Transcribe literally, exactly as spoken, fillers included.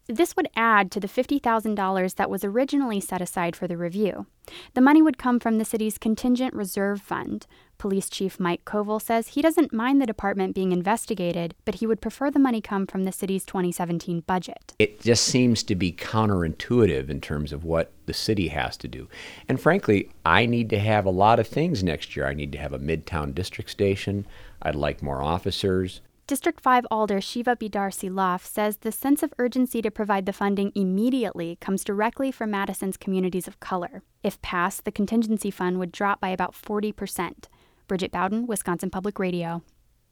This would add to the fifty thousand dollars that was originally set aside for the review. The money would come from the city's contingent reserve fund. Police Chief Mike Koval says he doesn't mind the department being investigated, but he would prefer the money come from the city's twenty seventeen budget. It just seems to be counterintuitive in terms of what the city has to do. And frankly, I need to have a lot of things next year. I need to have a Midtown District Station. I'd like more officers. District five Alder Shiva Bidar Silaf says the sense of urgency to provide the funding immediately comes directly from Madison's communities of color. If passed, the contingency fund would drop by about forty percent. Bridget Bowden, Wisconsin Public Radio.